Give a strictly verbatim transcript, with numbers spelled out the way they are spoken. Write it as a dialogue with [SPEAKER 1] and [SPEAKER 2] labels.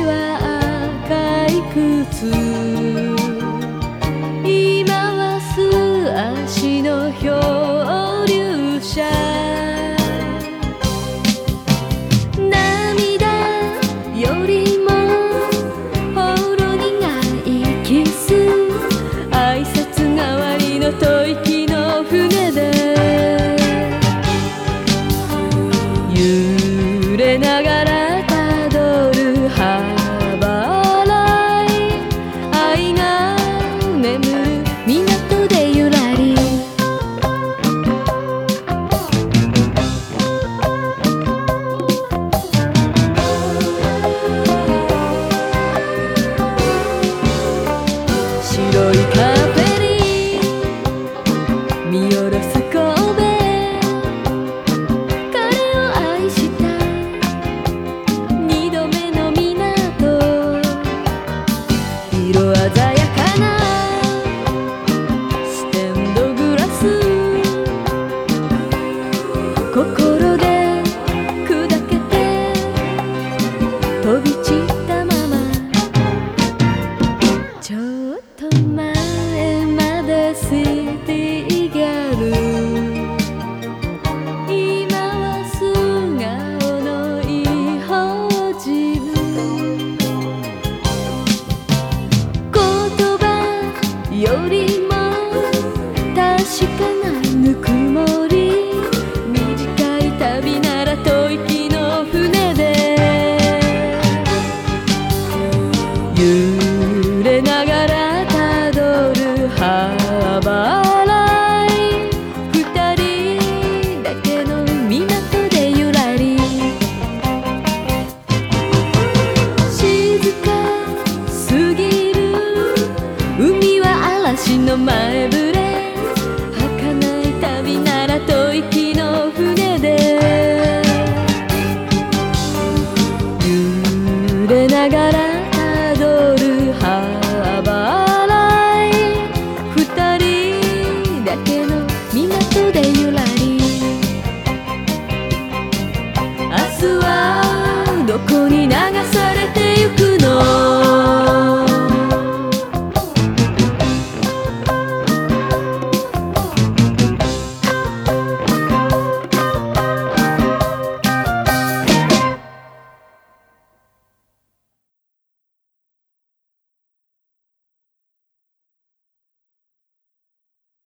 [SPEAKER 1] は赤い靴、今は素足の漂流者。涙よりもほろ苦いキス、挨拶代わりの吐息の船で揺れながらたどるハーバーライン、愛が眠る港でゆらり。白いカーペリー見下ろす神戸、彼を愛した二度目の港、色鮮やかなステンドグラス、心で砕けて飛び散ったまま、ちょっと前までシティギャル、今は素顔の異邦人。言葉よりも確かなぬくもり、短い旅なら吐息の船で